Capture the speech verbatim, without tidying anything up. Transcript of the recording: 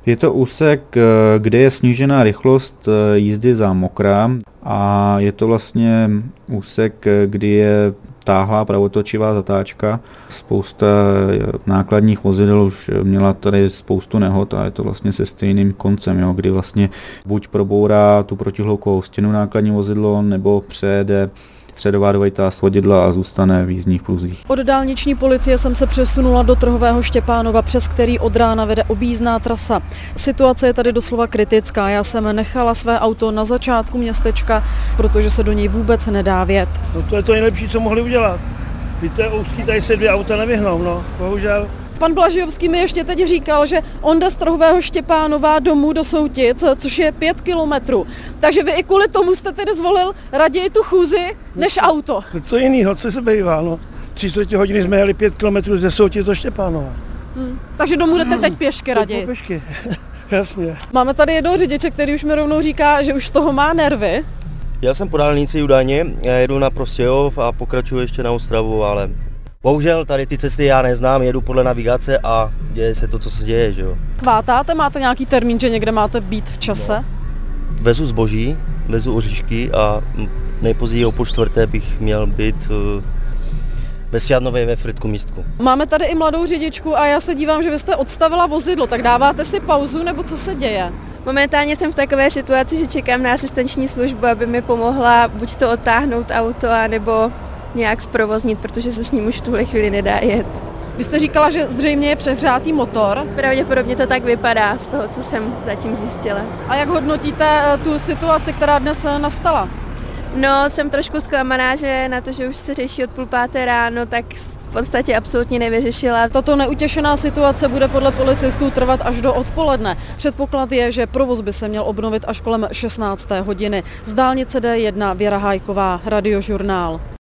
Je to úsek, kde je snížená rychlost jízdy za mokrá a je to vlastně úsek, kdy je táhlá pravotočivá zatáčka. Spousta nákladních vozidel už měla tady spoustu nehod a je to vlastně se stejným koncem, jo, kdy vlastně buď probourá tu protihlukovou stěnu nákladní vozidlo, nebo přejede středová dvojitá svodidla a zůstane v jízdních pruzích. Od dálniční policie jsem se přesunula do Trhového Štěpánova, přes který od rána vede objízdná trasa. Situace je tady doslova kritická. Já jsem nechala své auto na začátku městečka, protože se do něj vůbec nedá vjet. No to je to nejlepší, co mohli udělat. Víte, úzký, tady se dvě auta nevyhnou, no, bohužel. Pan Blažejovský mi ještě teď říkal, že on jde z Trhového Štěpánova domů do Soutic, což je pět kilometrů. Takže vy i kvůli tomu jste tedy zvolil raději tu chůzi než auto. Co jinýho, co se bývá, no. Tři čtvrtě hodiny jsme jeli pět kilometrů ze Soutic do Štěpánova. Hmm. Takže domů jdete teď pěšky raději. Pěšky, jasně. Máme tady jednoho řidiče, který už mi rovnou říká, že už z toho má nervy. Já jsem po dálnici údajně, já jedu na Prostějov a pokračuji ještě na Ostravu, ale bohužel tady ty cesty já neznám, jedu podle navigace a děje se to, co se děje, že jo. Chvátáte, máte nějaký termín, že někde máte být v čase? No. Vezu zboží, vezu oříšky a nejpozději o půl čtvrté bych měl být ve Sviatnově ve Frýdku místku. Máme tady i mladou řidičku a já se dívám, že vy jste odstavila vozidlo, tak dáváte si pauzu nebo co se děje? Momentálně jsem v takové situaci, že čekám na asistenční službu, aby mi pomohla buď to odtáhnout auto, anebo nějak zprovoznit, protože se s ním už v tuhle chvíli nedá jet. Vy jste říkala, že zřejmě je přehřátý motor. Pravděpodobně to tak vypadá z toho, co jsem zatím zjistila. A jak hodnotíte tu situaci, která dnes nastala? No, jsem trošku zklamaná, že na to, že už se řeší od půl páté ráno, tak v podstatě absolutně nevyřešila. Tato neutěšená situace bude podle policistů trvat až do odpoledne. Předpoklad je, že provoz by se měl obnovit až kolem šestnácté hodiny. Z dálnice D jedna Věra Hájková, Radiožurnál.